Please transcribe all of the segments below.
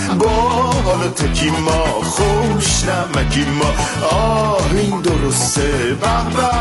با حال تکی ما خوش نمکی ما این درسته بابا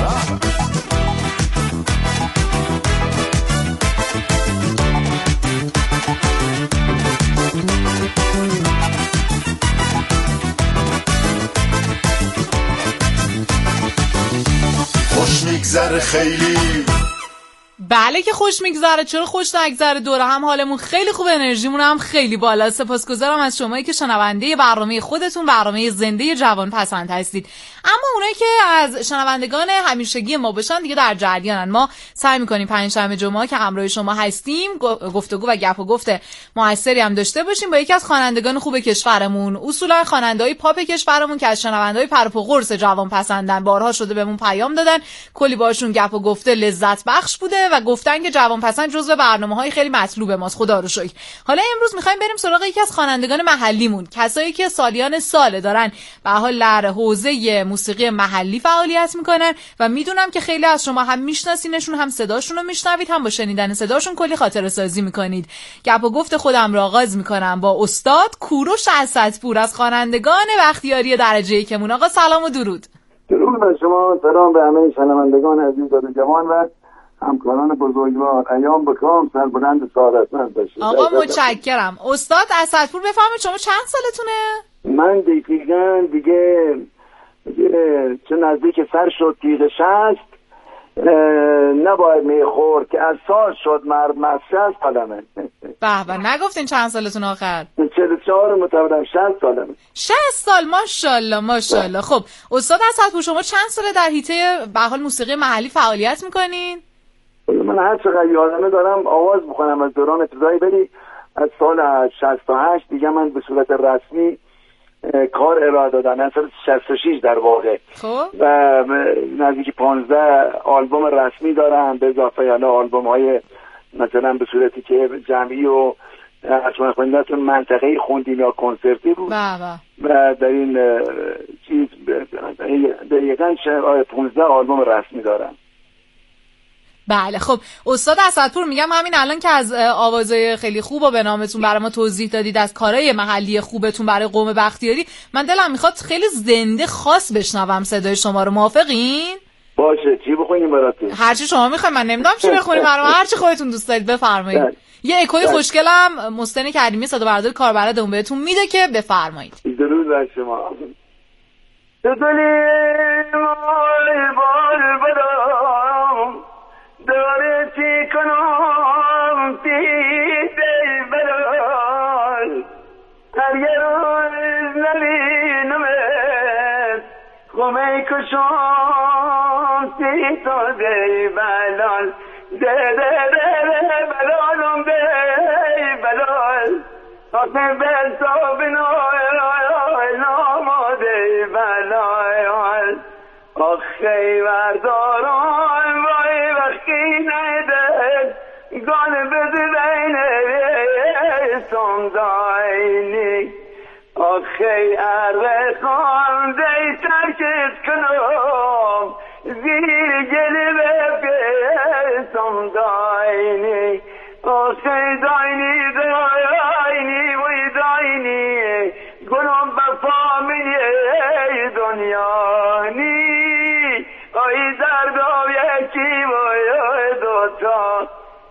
خوش میگذره خیلی. بله که خوش میگذره، چرا خوش نگذره؟ دوره هم حالمون خیلی خوب، انرژیمون هم خیلی بالا. سپاسگزارم از شمایی که شنونده برنامه خودتون، برنامه زنده جوان پسند هستید. اما اونایی که از شنوندگان همیشگی ما باشن دیگه در جریانن. ما سعی می‌کنیم پنجشنبه جمعه که همراه شما هستیم گفتگو و گپ و گفت موثری هم داشته باشیم با یکی از خوانندگان خوب کشورمون، اصولا خواننده‌های پاپ کشورمون که از شنونده‌های پرپ و قرص جوان پسندن. بارها شده بهمون پیام دادن، کلی باشون گپ و گفته لذت بخش بوده و گفتن که جوان پسند جزو برنامه‌های خیلی مطلوب ماست، خدا رو شکر. حالا امروز می‌خوایم بریم سراغ یکی از خوانندگان محلیمون، کسایی که سالیان سال دارن به حال در حوزه موسیقی محلی فعالیت میکنن و میدونم که خیلی از شما هم میشناسینشون، هم صداشون رو میشنوید، هم با شنیدن صداشون کلی خاطره سازی میکنید. گپ و گفت خودم رو آغاز میکنم با استاد کوروش اسدپور از خوانندگان بختیاری درجه یکمون. آقا سلام و درود. درود بر شما، سلام به همه شنوندگان عزیز و جوان و همکاران بزرگوار. ایام بکام، سربلند سعادتمند باشید. آقا متشکرم. استاد اسدپور بفرمایید شما چند سالتونه؟ من دقیقاً دیگه چه نزدیک سر شد تیغ 60 نباید میخورد که از سال شد مرد 60 سالمه. به به، نگفتین چند سالتون آخر؟ 44 متولدم، 60 سالمه. 60 سال، ماشاءالله ماشاءالله. خب استاد اسدپور شما چند ساله در حیطه به حال موسیقی محلی فعالیت میکنین؟ من هر چقدر یادمه دارم آواز میکنم از دوران ابتدایی، ولی از سال 68 دیگه من به صورت رسمی کار ارائه دادن. از سال 66 در واقع. خب و نزدیک 15 آلبوم رسمی دارم، به اضافه آلبوم های مثلا به صورتی که جمعی و اصلا خوندتون منطقه‌ای خوندیم یا کنسرتی بود. و در این چیز دقیقاً 15 آلبوم رسمی دارم. بله. خب استاد اسدپور، میگم همین الان که از آوازهای خیلی خوب و به نامتون برای ما توضیح دادید، از کارهای محلی خوبتون برای قوم بختیاری، من دلم میخواد خیلی زنده خاص بشنوم صدای شما رو. موافقین؟ باشه، چی بخونیم براتون؟ هر چی شما میخواید، من نمیدونم چی بخونیم برام، هر چی خودتون دوست دارید بفرمایید. یه اکوی خوشگلم مستن کریمی صدا بردار کاربلدمون بهتون میده که بفرمایید. درود بر شما. داره چی کنم دیده بلال هر یه روز نبینمت خمه کشم سی تو دی بلال ده ده ده ده بلالم ده بلال آخه بلتا بنای نامو دی بلال آخه بردارم وای وقتی نیده گان بزدینه سمداینی آخه ارغ خان دی ترکت کنم زیر گلی بفیسم داینی آخه داینی داینی وی داینی گلم بفامی دنیانی ای دردم یکی وای دوتا.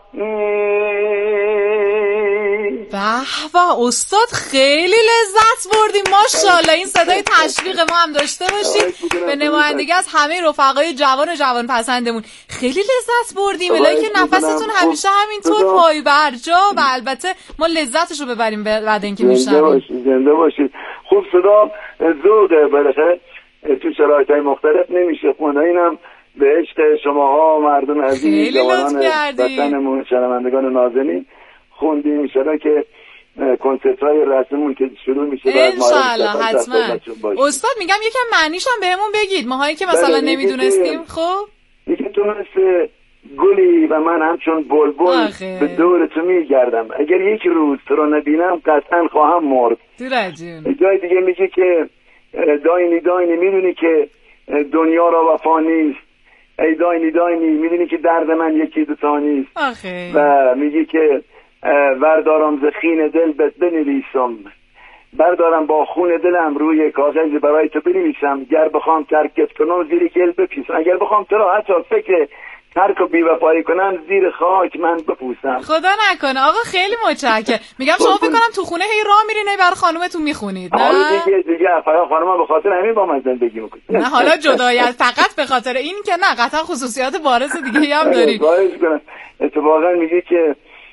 به استاد خیلی لذت بردیم ماشاءالله. این صدای تشویق ما هم داشته باشید به نمایندگی از همه رفقای جوان و جوان پسندمون. خیلی لذت بردیم، الهی که نفستون همیشه همینطور پایبرجا و البته ما لذتشو ببریم بعد اینکه میشنویم. زنده باشید. خوب صدا ذوقه، بالاخره تو شرایط‌های مختلف نمیشه خونه. اینم به عشق شماها مردم عزیز جوانان وطنمون، شنوندگان نازنین خوندیم. انشالله که کنسرت‌های رسممون که شروع میشه انشالله حتما. استاد میگم یکم معنیش هم بهمون بگید، ماهایی که مثلا نمیدونستیم. خب یکی تو مثل گلی و من همچون بلبل به دور تو میگردم، اگر یک روز تو رو نبینم قطعا خواهم مرد. جای دیگه میگه که داینی داینی میدونی که دنیا را وفا نیست، ای داینی داینی میدونی که درد من یکی دوتا نیست. و میگی که وردارم ز خین دل بنویسم، بردارم با خون دلم روی کاغذ برای تو بنویسم. گر بخوام ترکت کنم زیر گل بپیسم، اگر بخوام تو را حتی فکر ترک و بی‌وفایی کنم زیر خاک من بپوسم. خدا نکنه. آقا خیلی متشکرم. میگم شما فکر کنم تو خونه هی راه میرین برای خانومتون میخونید، نه؟ حالا دیگه فقط خانوما به خاطر همین با من زندگی میکنه. نه حالا جدای از فقط به خاطر این که نه، قطعا خصوصیات بارز دیگه هم دارید. اتفاقا میگه که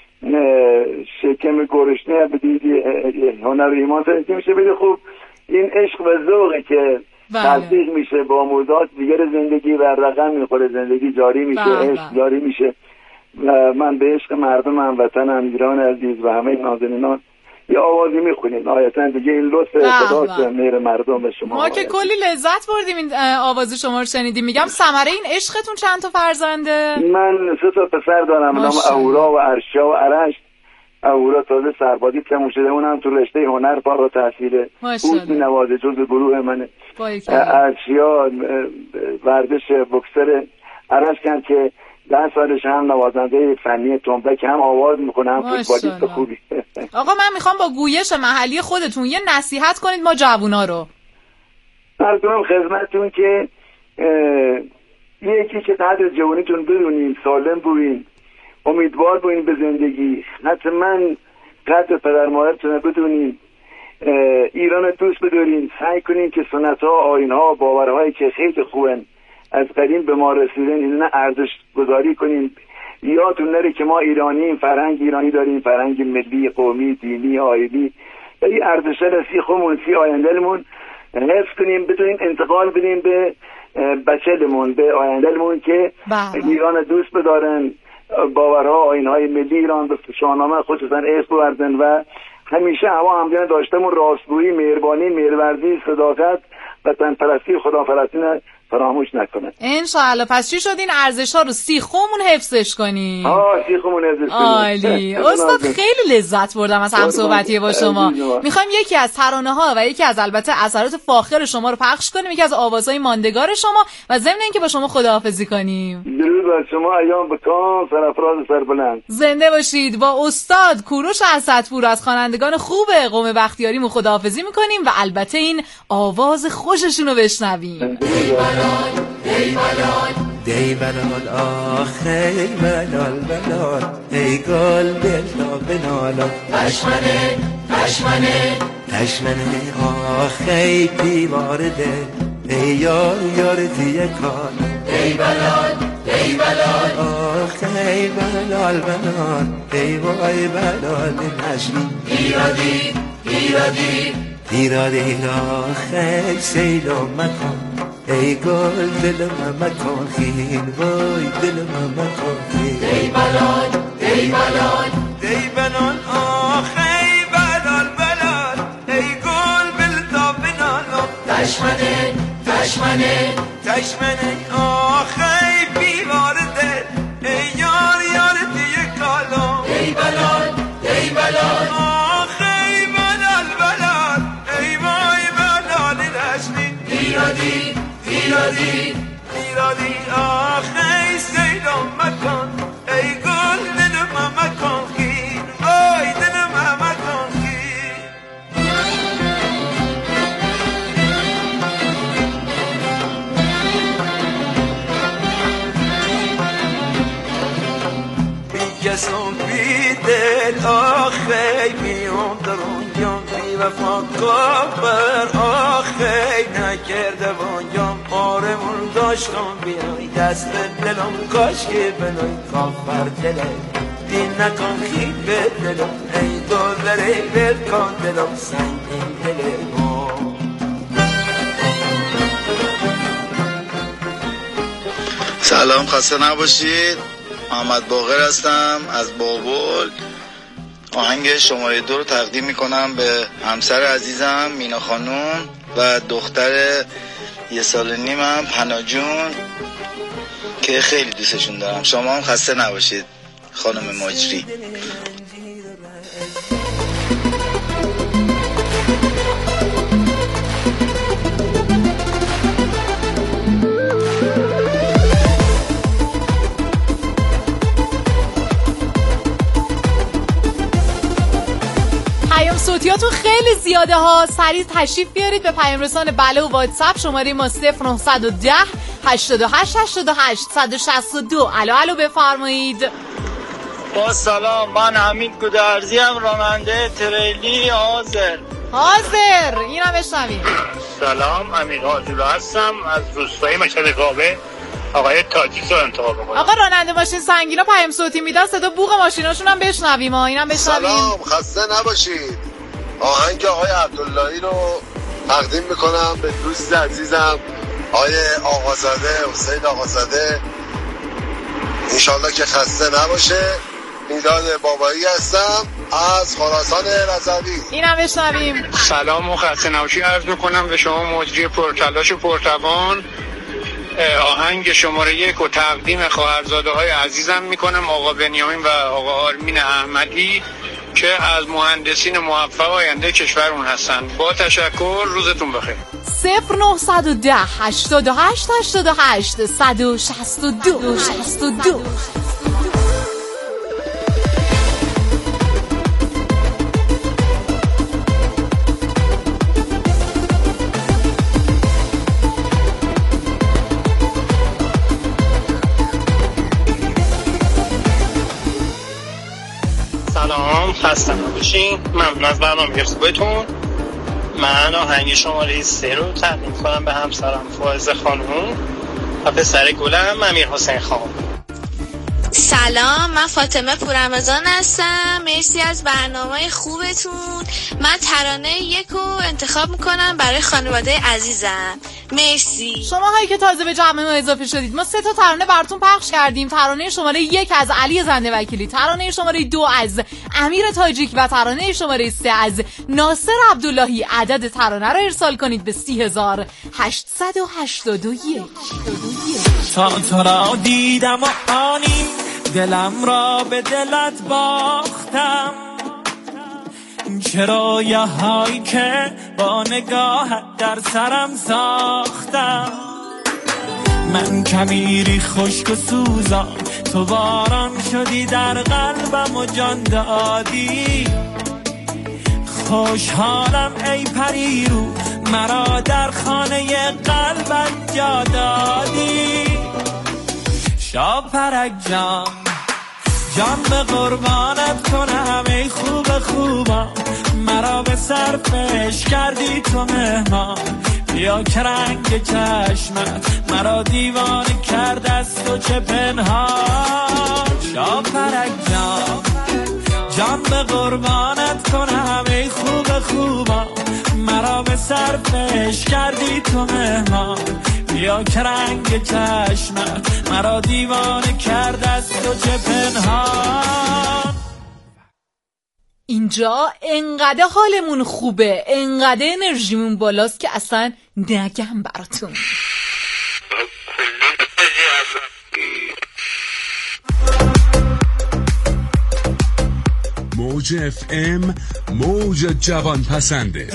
شکم گرشنه بدید هنر ایمان تنظیم میشه. بده خوب این عشق و ذوقه که تصدیق میشه با موضوعات دیگر زندگی و رقم میخوره، زندگی جاری میشه، عشق جاری میشه. و من به عشق مردم هموطنم ایران عزیز و همه نازنینان یه آوازی میخونیم نهایتا دیگه. این لطف خداست مهر مردم به شما. ما که کلی لذت بردیم این آواز شما رو شنیدیم. میگم ثمره این عشقتون چند تا فرزنده؟ من 3 تا پسر دارم، نام اهورا و ارشیا و ارشد. اهورا تازه سربازی تموم شده، اونم تو رشته هنر فارغ التحصیله، بود نوازه جز گروه منه. ارشیا ورزش بوکسر، ارشد که 10 سالش هم نوازنده فنی تنبک، هم آواز میکنه هم فوتبالیست خوبی. آقا من میخوام با گویش محلی خودتون یه نصیحت کنید ما جوونا رو. مردم خدمتتون که یکی که قدر جوانیتون بدونین، سالم بوین، امیدوار بوین به زندگی، حتما قدر پدر مادرتون بدونین، ایران دوست بدارین، سعی کنین که سنت ها، آیین ها، باورهایی که خیلی خوبن از قدیم به ما رسیدن اینا ارزش گذاری کنین. یادتون نره که ما ایرانیم، فرهنگ ایرانی داریم، فرهنگ ملی، قومی، دینی، آیینی. این ارزش رسی خودمون سی آیندهمون حفظ کنیم، بتونیم انتقال بدیم به بچه‌مون، به آیندهمون که ایران دوست بدارن، باورها، آیین‌های ملی ایران به شاهنامه خصوصا عشق ورزن و همیشه هوا همدیگه داشتمون راستگویی، مهربانی، مهرورزی، صداقت، وطن پرستی، خداپرستی فراموش نکنه. انشالله. پس چی شد این ارزش‌ها رو سیخمون حفظش کنیم؟ سیخمون حفظش کنیم. عالی. استاد خیلی لذت بردم از همصحبتی با شما. میخوایم یکی از ترانه‌ها و یکی از البته اثرات فاخر شما رو پخش کنیم، یکی از آوازهای ماندگار شما و ضمن اینکه با شما خداحافظی کنیم. درود بر شما، ایام بکام، سرفراز سربلند. زنده باشید. با استاد کوروش اسدپور از خوانندگان خوب قوم بختیاریمون خداحافظی میکنیم و البته این آواز خوششون رو بشنویم. ای بلال آخ ای بلال بلال ای گل بلا بنالا تشمنه تشمنه تشمنه آخ ای دیوار دل ای یار یار دیه کار ای بلال آخ ای بلال بلال ای وای بلال نشمی ایرادی ایرادی آخ ای سیلو مکن ای گل دل مکن خیل وای دل مکن خیل ای بلال آخ ای بلال بلال ای گل بلتا بنالا تشمنه آخ ای بیوار دل ای یار یار دیگه کالا ای بلال آخ ای بلال بلال ای وای بلال رشمی ایرادی آخ ای سیلم مکن ای گل دل مکن خیل وای دل مکن خیل بیکسم بی دل آخ ای بیام درونیم بی وفا کافر آخ ای نکرده بانیم آرمون داشتم بیای دست دلم کاش که بنای کافر دلم دین نکن خیل به دلم ای دلره بل کن دلم سنگین دلم. سلام، خسته نباشید. محمد باقر هستم از بابل. آهنگ شماره 2 رو تقدیم میکنم به همسر عزیزم مینا خانوم و دختر 1 سال نیمم پنا جون که خیلی دوستشون دارم. شما هم خسته نباشید خانم مجری. صوتیاتون خیلی زیاده ها. سریع تشریف بیارید به پیام رسان بله و واتساپ. شماره ما 0910 88 88 162. الو بفرمایید. با سلام، من حمید گودرزی ام، راننده تریلی حاضر. اینم بشنویم. سلام، امیر آجولا هستم از روستای مشهد کاوه. آقای تاجیک رو انتخاب می‌کنم. آقا راننده ماشین سنگینا پیام صوتی میدن، صدا بوق ماشیناشون هم بشنویم. اینم بشنویم. سلام، خسته نباشید. آهنگ آقای عبداللهی رو تقدیم میکنم به دوست عزیزم آقای آقازاده، حسین آقازاده. انشالله که خسته نباشه. میلاد بابایی هستم از خراسان رضوی. اینم بشنویم. سلام و خسته نباشی عرض میکنم به شما مجری پرتلاش و پرتوان. آهنگ شماره 1 و تقدیم خواهرزاده های عزیزم میکنم، آقا بنیامین و آقا آرمین احمدی که از مهندسین موفق آینده کشورمون هستن. با تشکر، روزتون بخیر. 0910 88 88 162. سلام، خسته نباشین. ممنون از برنامه خوبتون. من آهنگ شماره 3 رو تقدیم کنم به همسرم فائزه خانم و پسر گلم امیر حسین خان. سلام، من فاطمه پوررمضان هستم. مرسی از برنامه خوبتون. من ترانه 1 رو انتخاب میکنم برای خانواده عزیزم. مرسی. شما هایی که تازه به جمع ما اضافه شدید، ما 3 تا ترانه براتون پخش کردیم. ترانه شماره 1 از علی زنده وکیلی، ترانه شماره 2 از امیر تاجیک و ترانه شماره 3 از ناصر عبداللهی. عدد ترانه رو ارسال کنید به 30881. تا را دیدم و آنی دلم را به دلت باختم. چرا یه هایی که با نگاهت در سرم ساختم. من کمیری خشک و سوزان، تو باران شدی در قلبم و جان دادی. خوشحالم ای پری رو، مرا در خانه قلبت جا دادی. شاپرک جان به قربانت کنم ای خوبم، مرا به صرفش کردی تو مهمان. بیا که رنگ چشمت مرا دیوانه کرد از تو چه پنهان. شاپرک جان به قربانت کنم ای خوبم، مرا به صرفش کردی تو مهمان. بیا که رنگ چشمت مرا دیوانه کرد از تو چه پنهان. اینجا انقدر حالمون خوبه، انقدر انرژیمون بالاست که اصلا نگم براتون. موج FM، موج جوان پسنده.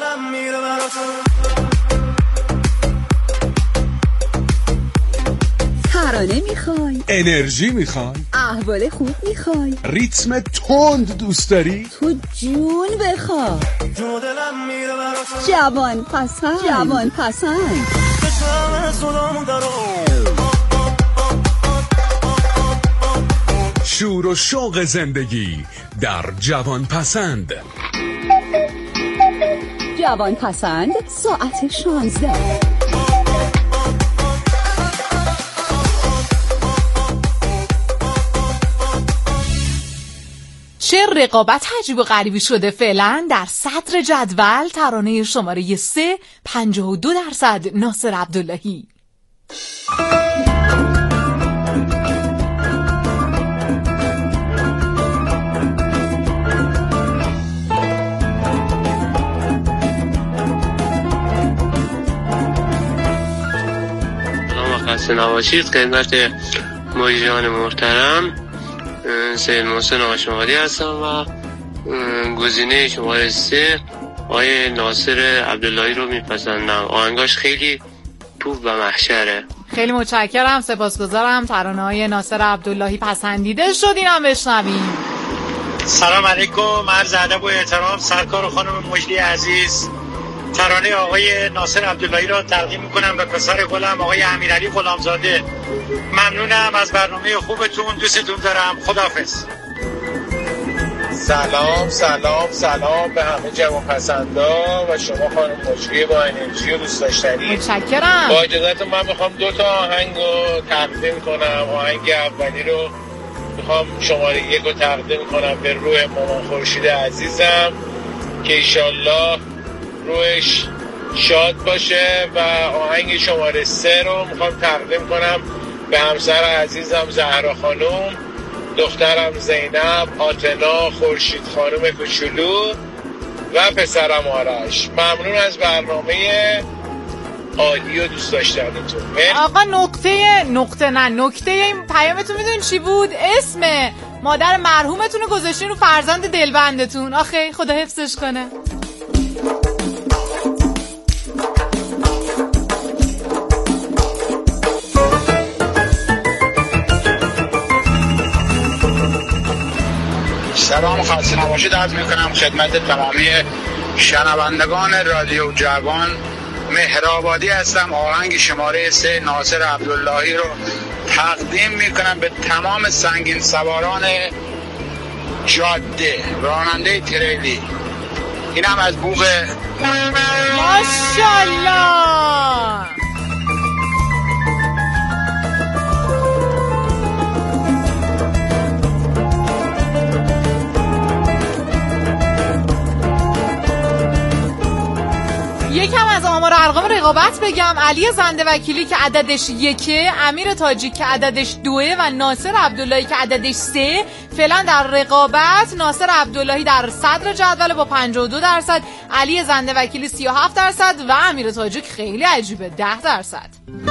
ترانه میخوای؟ انرژی میخوای؟ احوال خوب میخوای؟ ریتم تند دوست داری؟ تو جون بخواه. جوان پسند. شور و شوق زندگی در جوان پسند. جوان پسند ساعت 16. چه رقابت عجیب و غریبی شده فعلا در صدر جدول. ترانه شماره 3 52% ناصر عبداللهی. خسته نباشید خدمت مجریان محترم. سید محسن آشمالی هستم و گزینه شماره 3 آقای ناصر عبداللهی رو میپسندم. آهنگاش خیلی توپ و محشره. خیلی متشکرم، سپاسگزارم. ترانه‌های ناصر عبداللهی پسندیده شد. اینم بشنویم. سلام علیکم، عرض ادب و احترام سرکار خانم مجدی عزیز. ترانه آقای ناصر عبداللهی را تقدیم میکنم به پسر گلم آقای امیرعلی غلامزاده. ممنونم از برنامه خوبتون، دوستتون دارم، خداحافظ. سلام سلام سلام به همه جوانپسندا و شما خانم مجدی با انرژی و دوست داشتنی. متشکرم. با اجازهتون من میخوام 2 تا آهنگ رو تقدیم کنم. آهنگ اولی رو میخوام شماره 1 رو تقدیم کنم به روح مامان خورشید عزیزم که ایشالله روحش شاد باشه، و آهنگ شماره 3 رو میخوام تقدیم کنم به همسر عزیزم زهرا خانم، دخترم زینب، آتنا، خورشید خانم کوچولو و پسرم آرش. ممنون از برنامه عالی و دوست داشتنیتون. آقا نکته این پیامتون میدونین چی بود؟ اسم مادر مرحومتون رو گذاشتین رو فرزند دلبندتون. آخه خدا حفظش کنه. سلام خسته نباشید عرض میکنم خدمت تمامی شنوندگان رادیو جوان. مهرآبادی هستم. آهنگ شماره 3 ناصر عبداللهی رو تقدیم میکنم به تمام سنگین سواران جاده، راننده تریلی. اینم از بوق ماشاءالله. یکم از آمار و ارقام رقابت بگم. علی زنده وکیلی که عددش 1، امیر تاجیک که عددش 2 و ناصر عبداللهی که عددش 3 فعلا در رقابت. ناصر عبداللهی در صدر جدول با 52%، علی زنده وکیلی 37% و امیر تاجیک خیلی عجیبه 10%.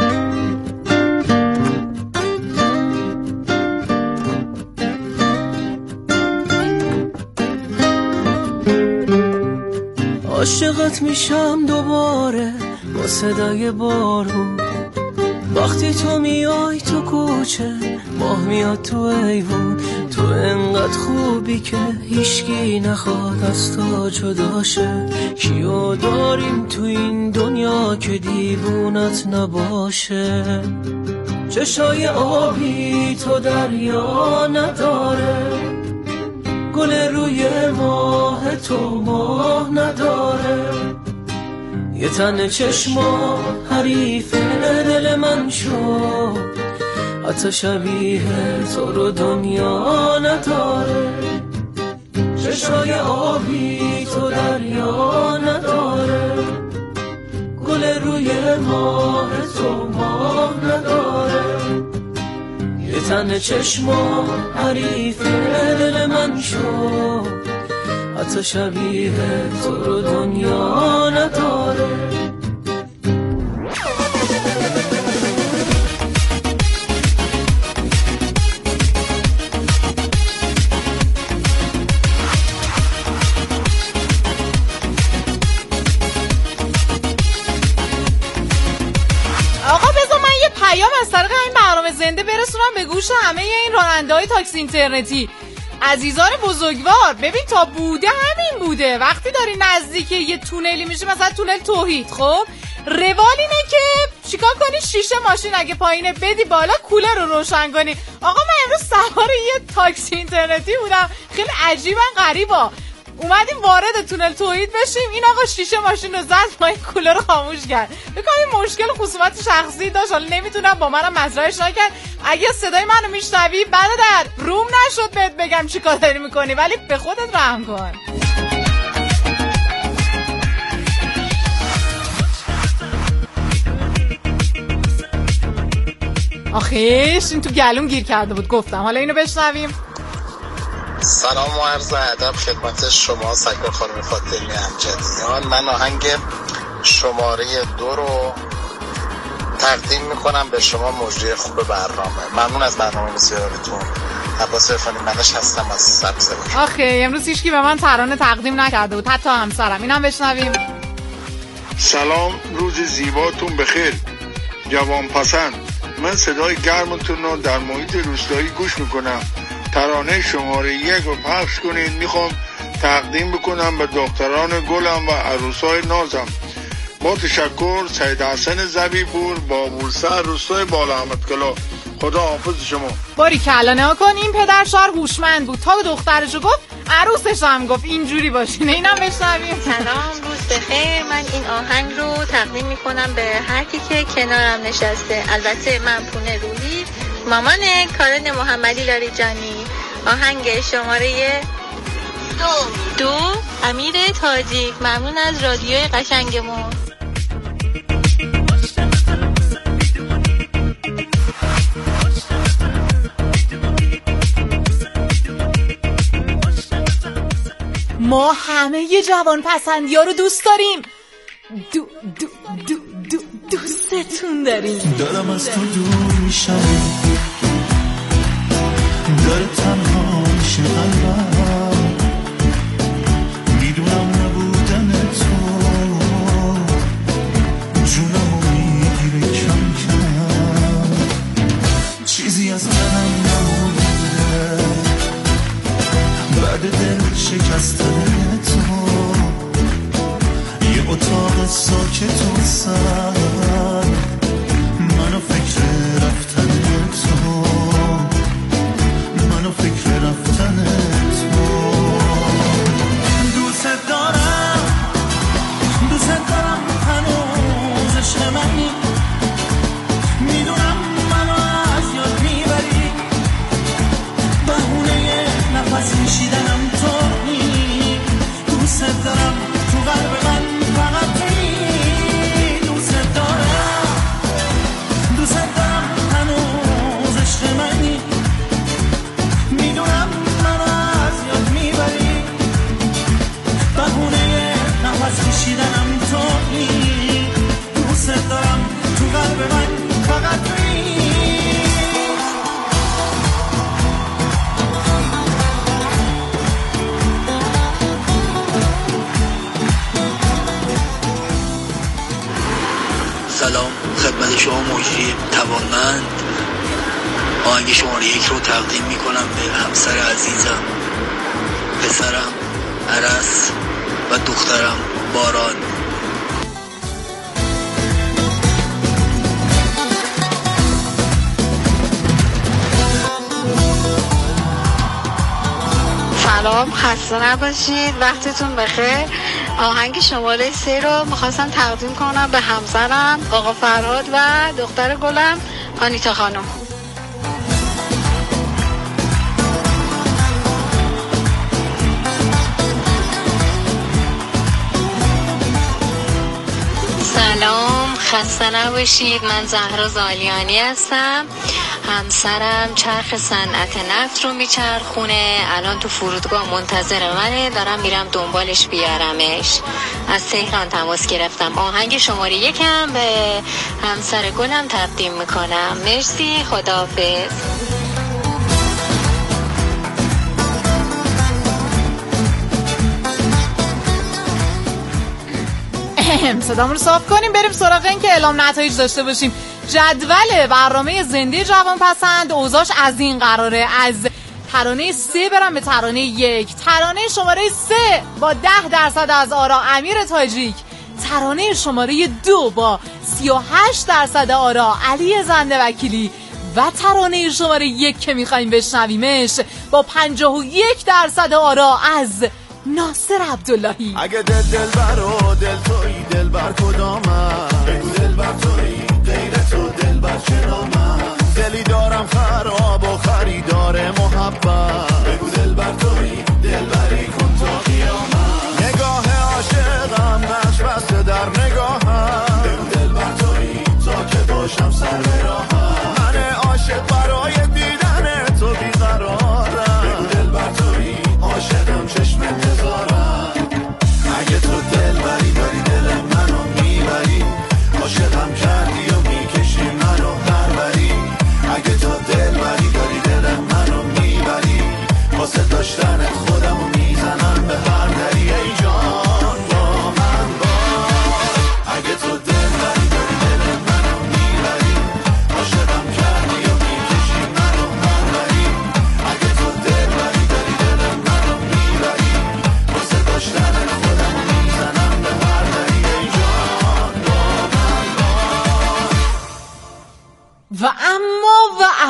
عاشقت میشم دوباره با صدای بارون، وقتی تو میای تو کوچه ماه میاد تو ایوون. تو انقدر خوبی که هیچکی نخواد از تو جداشه، کیو داریم تو این دنیا که دیوونت نباشه. چشای آبی تو دریا نداره، گل روی ماه تو ماه نداره. یه تن چشما حریف دل من شد، حتی شبیه تو رو دنیا نداره. چشای آبی تو دریا نداره، گل روی ماه تو ماه نداره. یه تن چشما حریف دل من شد، حتی شبیه تو رو دنیا نداره. از طریق این برنامه زنده برسونم به گوش همه این راننده‌های تاکسی اینترنتی. عزیزان بزرگوار، ببین تا بوده همین بوده. وقتی داری نزدیک یه تونلی میشه، مثلا تونل توحید، خب روال اینه که چیکار کنی؟ شیشه ماشین اگه پایینه بدی بالا، کولر رو روشن کنی. آقا من امروز سوار یه تاکسی اینترنتی بودم، خیلی عجیبا غریبا. اومدیم وارد تونل توحید بشیم، این آقا شیشه ماشین رو زد، ما این کولر رو خاموش کرد. بکنم مشکل خصوصیت شخصی داشت، حالا نمیتونم با منم مزرعش نکرد. اگه صدای منو میشنوی برادر، روم نشد بهت بگم چی کار داری میکنی، ولی به خودت رحم کن. آخیش این تو گلوم گیر کرده بود، گفتم حالا اینو بشنویم. سلام و عرض ادب خدمت شما سرکار خانم فاطمه امجدیان. من آهنگ شماره 2 رو تقدیم میکنم به شما مجری خوب برنامه. ممنون از برنامه بسیارتون. عباس عرفانی منش هستم از سبزوار. آخه امروز هیچکی به من ترانه تقدیم نکرده بود، حتی همسرم. اینم بشنویم. سلام، روز زیباتون بخیر جوان پسند. من صدای گرمتون رو در محیط روستایی گوش میکنم. ترانه شماره 1 رو پخش کنید. میخوام تقدیم بکنم به دختران گلم و عروسای نازم. با تشکر، سید حسن زبیپور، بابولسر، روستای بالا احمدکلا. خدا حافظ شما. باری کلا نها کن، این پدر شوهر هوشمند بود، تا دخترشو گفت عروسش هم گفت اینجوری باشین. اینم بشنویم. سلام، روز بخیر. من این آهنگ رو تقدیم میکنم به هر کی که کنارم نشسته، البته من پونه روحی، مامان کارن محمدی لاریجانی. آهنگ شماره 2 امیر تاجیک. ممنون از رادیوی قشنگمون. ما همه جوان پسندی ها رو دوست داریم. دوستتون داریم. دارم از تو دور میشم، داره تنها میشه قلبم، میدونم نبودن تو جونمو میگیره کم کم، چیزی از منم نمونده بعد دل شکستن تو، یه اتاق ساکت و سر منو فکر رفتن تو، منو فکر رفتن تو. دوست دارم هنوز عشق منی، میدونم منو از یاد میبری، بهونه نفس میشیدنم تویی. دوست دارم تو قلب من فقط تویی. دوست دارم هنوز عشق منی، میدونم منو از یاد میبری، بهونه نفس کشیدنم تویی. دوست دارم تو قلب من فقط تویی. سلام خدمت شما مجری توانمند. آهنگ شماره 1 رو تقدیم میکنم به همسر عزیزم، پسرم عرس و دخترم باران. سلام، خسته نباشید، وقتتون بخیر. آهنگ شماره 3 رو میخواستم تقدیم کنم به همسرم آقا فرهاد و دختر گلم آنیتا خانم. سلام، خسته نباشید. من زهرا زالیانی هستم. همسرم چرخ صنعت نفت رو میچرخونه، الان تو فرودگاه منتظر منه، دارم میرم دنبالش بیارمش. از تهران تماس گرفتم. آهنگ شماره 1 هم به همسر گلم تقدیم میکنم. مرسی، خداحافظ. صدامون رو صاف کنیم، بریم سراغ این که اعلام نتایج داشته باشیم. جدول برنامه زنده جوان پسند اوضاعش از این قراره: از ترانه 3 برم به ترانه 1. ترانه شماره 3 با 10% از آرا امیر تاجیک. ترانه شماره 2 با 38% آرا علی زنده وکیلی. و ترانه شماره 1 که میخواییم بشنویمش با 51% آرا از ناصر عبداللهی. اگه دلبر و دل تویی دلبر کدامم، بگو دلبر تویی غیر تو دلبر چرامم، دلی دارم خراب و خریدار محبت، بگو دلبر تویی دلبری کن تا قیامت، نگاه عاشقم نقش بسته در نگاهم، بگو دلبر تویی تا که باشم سر به راهم، من عاشق برای دیدن تو بیقرارم، بگو دلبر تویی عاشقم چشم انتظارم، اگه تو دلبری داری دل منو میبری، عاشقم کردی و میکشی منو پروری، اگه تو دلبری داری دل منو میبری، واسه داشتن خودمو میزنم به هر دری.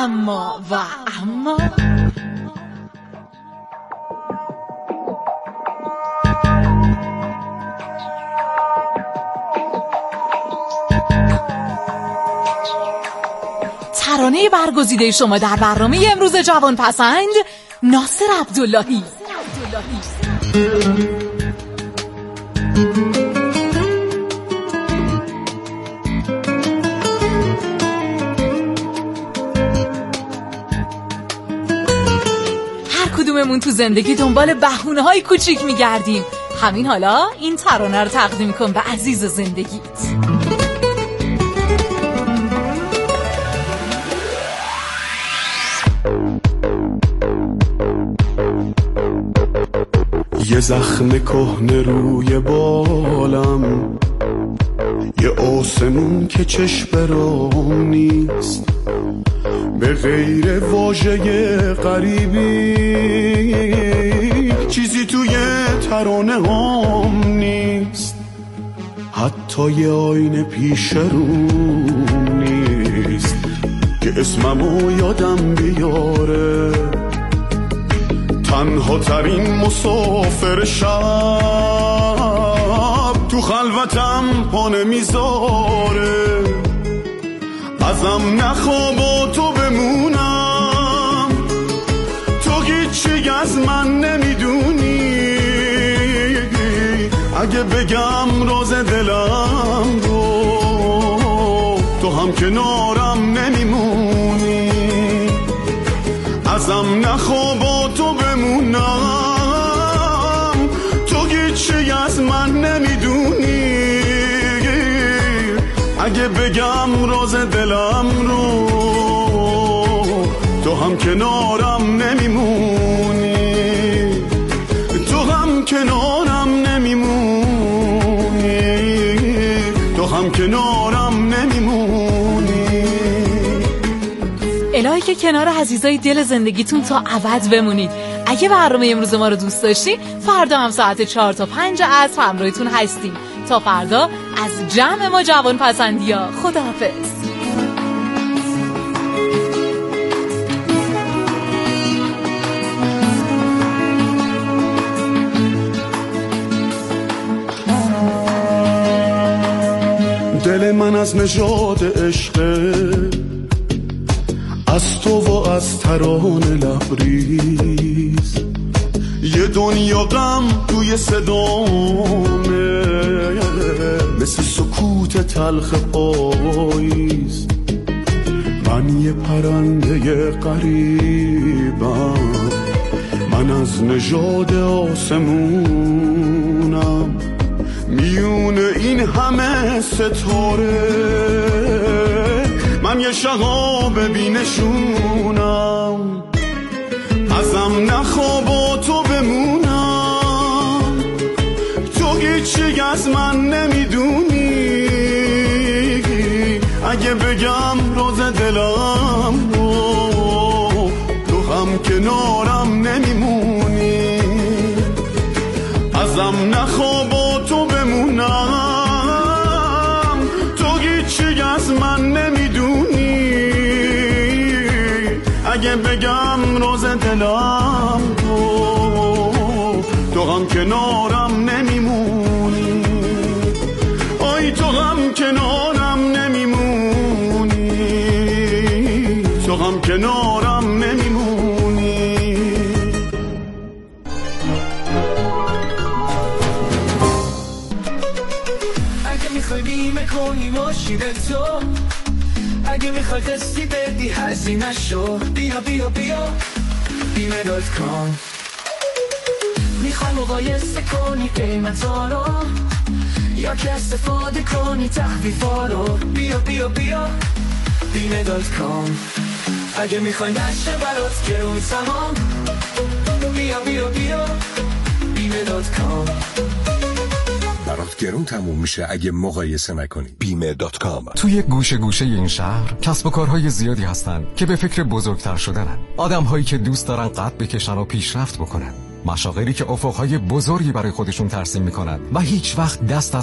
اما ترانه برگزیده شما در برنامه امروز جوان پسند، ناصر عبداللهی. هر کدوممون تو زندگی دنبال بهونه‌های کوچیک میگردیم. همین حالا این ترانه رو تقدیم کن به عزیز زندگیت. یه زخم کهنه روی بالم، یه آسمون که چشم رام نیست، به غیر واژه غریبی چیزی توی ترانه هام نیست، حتی یه آینه پیش روم نیست که اسممو یادم بیاره. تنها ترین مسافر شب تو خلوتم پا نمیذاره، ازم نخوا با تو بمونم، تو هیچی از من نمیدونی، اگه بگم راز دلم رو تو هم کنارم نمیمونی، ازم نخوا با تو بمونم، تو هیچی از من نمیدونی، اگه بگم راز دلم رو تو هم کنارم نمیمونی، تو هم کنارم نمیمونی، تو هم کنارم نمیمونی. الهی که کنار عزیزای دل زندگیتون تا ابد بمونید. اگه برنامه امروز ما رو دوست داشتی، فردا هم ساعت 4 تا 5 عصر همراهتون هستیم. تا فردا از جمع ما جوان پسندیا، خداحافظ. دل من از نژاد عشقه، از تو و از ترانه لبریز، یه دنیا غم توی صدامه، مثل سکوت تلخ پاییز. من یه پرنده غریبم، من از نژاد آسمونم، میون این همه ستاره من یه شهاب بینشونم، ازم نخوا با تو بمونم، تو هیچی از من نمیدونی، اگه بگم راز دلم رو تو هم کنارم نمیمونی، ازم نخوا با تو بمونم، تو هیچی از من نمیدونی، اگه بگم راز دلم تو هم کنارم نمیمونی، آی تو هم کنارم نمیمونی، تو هم کنارم نمیمونی. اگه میخوای بیمه کنی ماشین تو، اگه میخوای قسطی بدی هزینه شو، بیا بیا بیا بیمه.com. میخوای مقایسه کنی قیمتا رو، یا که استفاده کنی تخفیفا رو، بیا بیا بیا بیمه.com. اگه میخوای نشه برات گرون تمام، بیا بیا بیا بیمه.com. برات گرون تموم میشه اگه مقایسه نکنی. بیمه.com. توی گوشه گوشه این شهر کسب و کارهای زیادی هستن که به فکر بزرگتر شدنن. آدم‌هایی که دوست دارن قد بکشن و پیشرفت بکنن. مشاغلی که افقهای بزرگی برای خودشون ترسیم میکنن و هیچ وقت دست از